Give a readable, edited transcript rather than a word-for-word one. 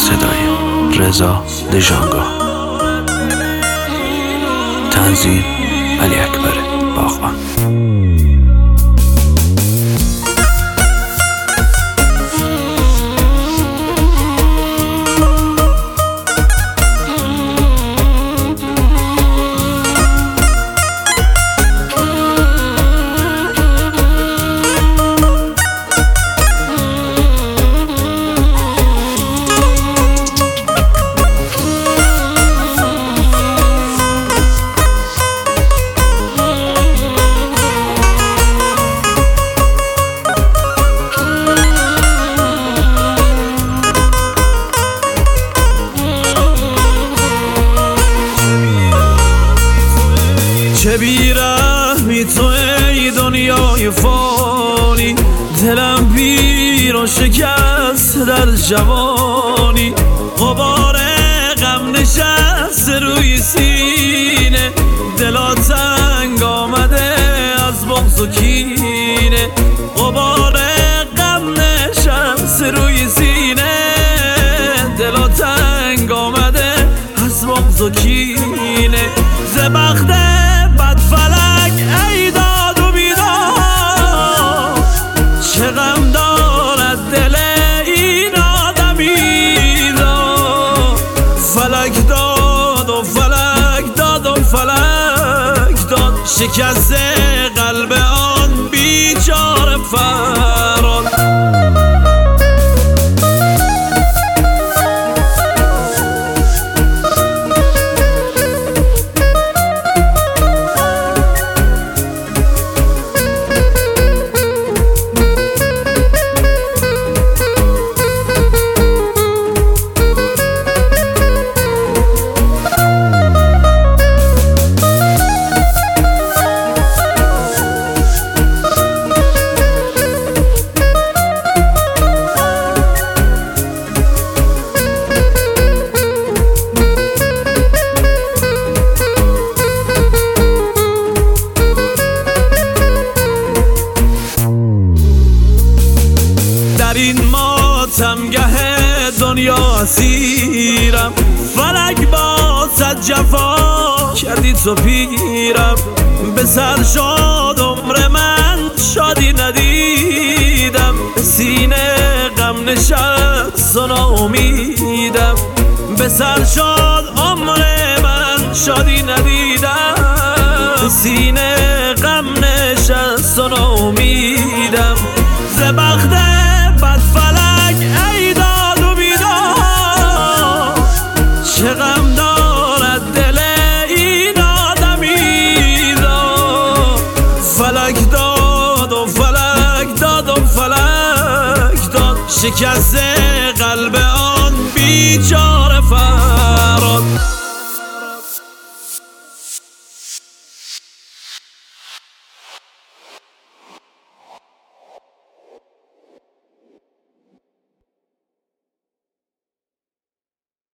صدای رضا دژانگاه، تنظیم علی اکبر باغبان. چه بی‌رحمی تو ای دنیای فانی، دلم پیر و شکست در جوانی، غبار غم نشست روی سینه، دلا تنگ آمده از بغض و کینه، غبار غم نشست روی سینه، دلا تنگ آمده از بغض و کینه، ز بخت فلک ای داد و بیداد، چه غم دارد دل این آدمی داد، فلک داد و فلک داد و فلک داد، شکست قلب آن بیچاره فراد. در این ماتمگه دنیا اسیرم، فلک با صد جفا کردی تو پیرم، به سر شاد عمر من شادی ندیدم، به سینه غم نشست و ناامیدم، به سر شاد عمر من شادی ندیدم، به سینه غم نشست و ناامیدم، ز بخت فلک ای داد و بیداد، چه غم دارد دل این آدمی داد، فلک داد و فلک داد و فلک داد، شکست قلب آن بیچاره